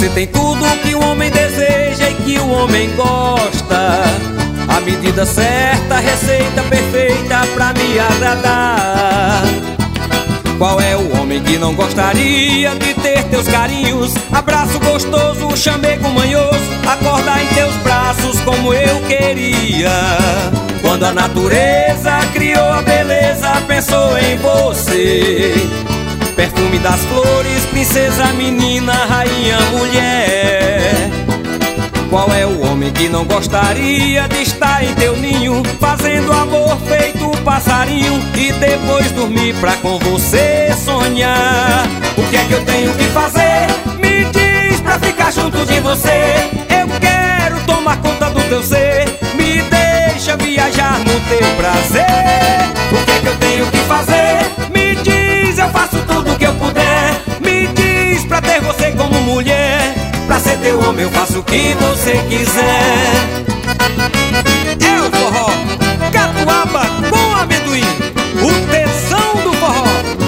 Você tem tudo que o homem deseja e que o homem gosta. A medida certa, a receita perfeita pra me agradar. Qual é o homem que não gostaria de ter teus carinhos? Abraço gostoso, chamego manhoso, acordar em teus braços como eu queria. Quando a natureza criou a beleza, pensou em você. Perfume das flores, princesa, menina, rainha, mulher. Qual é o homem que não gostaria de estar em teu ninho, fazendo amor feito passarinho, e depois dormir pra com você sonhar? O que é que eu tenho que fazer? Me diz pra ficar junto de você. Eu quero tomar conta do teu ser, me deixa viajar no teu prazer. O que é que eu tenho que fazer? Me diz, eu faço tudo que eu puder. Me diz pra ter você como mulher. Pra ser teu homem eu faço o que você quiser. É o forró, catuaba com amendoim, o tesão do forró.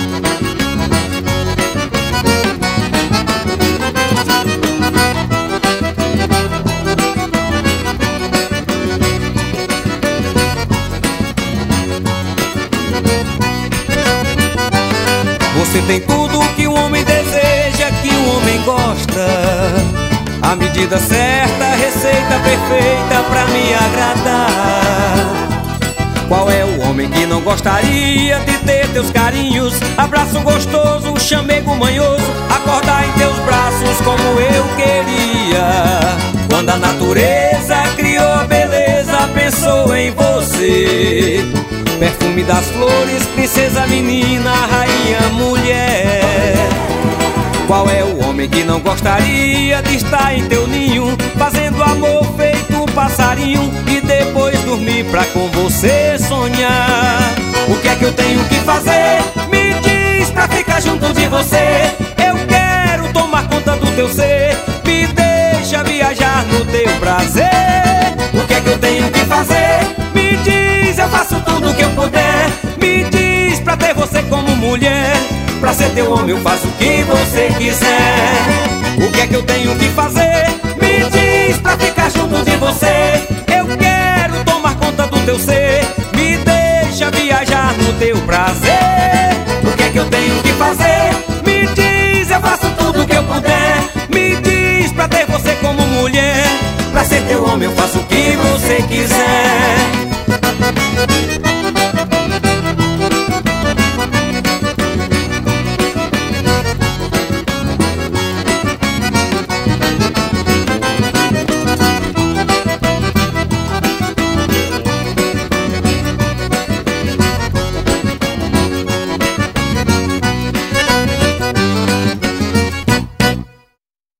Você tem tudo que o homem deseja, que o homem gosta. A medida certa, a receita perfeita pra me agradar. Qual é o homem que não gostaria de ter teus carinhos? Abraço gostoso, chamego manhoso, acordar em teus braços como eu queria. Quando a natureza criou a beleza, pensou em você. Perfume das flores, princesa, menina, rainha, mulher. Qual é o homem que não gostaria de estar em teu ninho, fazendo amor feito passarinho, e depois dormir pra com você sonhar? O que é que eu tenho que fazer? Me diz pra ficar junto de você. Eu quero tomar conta do teu ser, me deixa viajar no teu prazer. O que é que eu tenho que fazer? Me diz, eu faço tudo que eu puder. Me diz pra ter você como mulher. Pra ser teu homem eu faço o que você quiser. O que é que eu tenho que fazer? Me diz pra ficar junto de você. Eu quero tomar conta do teu ser, me deixa viajar no teu prazer.